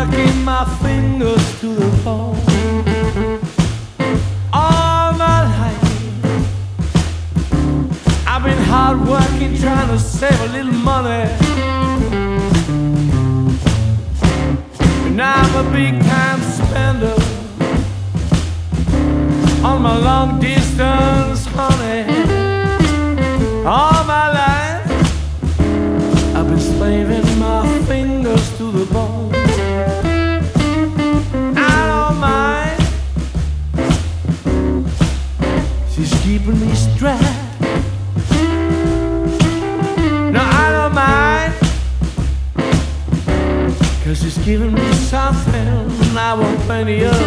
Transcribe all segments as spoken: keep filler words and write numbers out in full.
working my fingers to the bone. All my life I've been hard working, trying to save a little money. And I'm a big time spender on my long distance, honey. All my life I've been slaving my fingers to the bone. I don't mind, she's keeping me strapped. No, I don't mind, cause she's giving me something I want plenty of.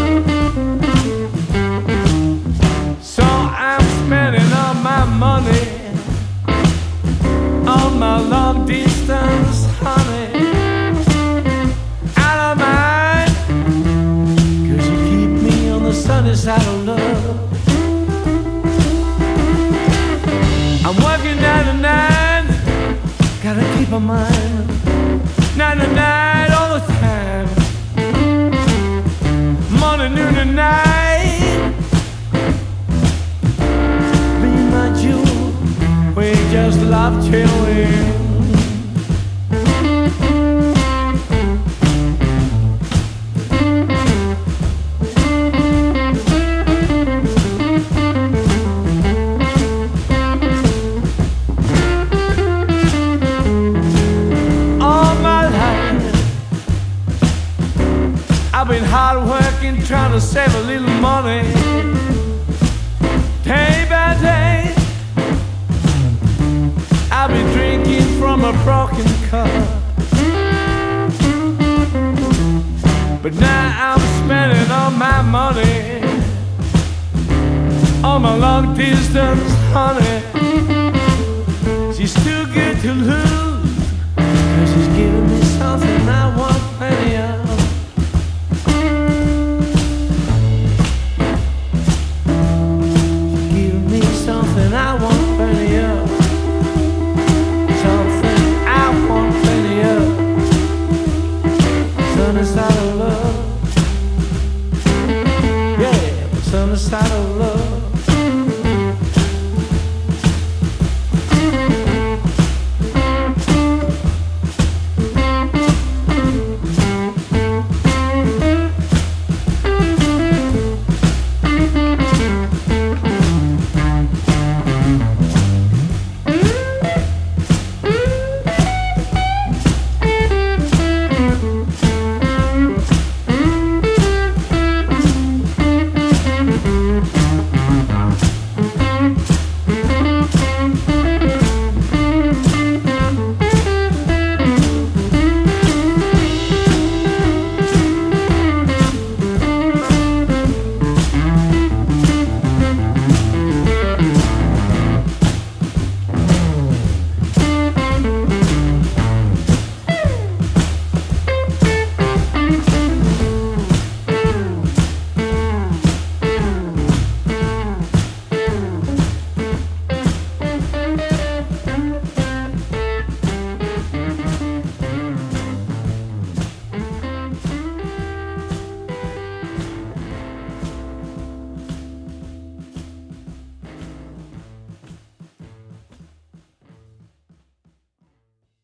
So I'm spending all my money on my long distance, honey. I don't mind, cause you keep me on the sunny side of love. I'm working nine to nine, gotta keep my mind nine to nine all the time. Morning, noon, and night. Be my jewel, we just love chilling. All my life I've been hard working, trying to save a little money. Day by day I've been drinking from a broken cup, but now I'm spending all my money on my long distance, honey. She's too good to lose, cause she's giving me something I want plenty of.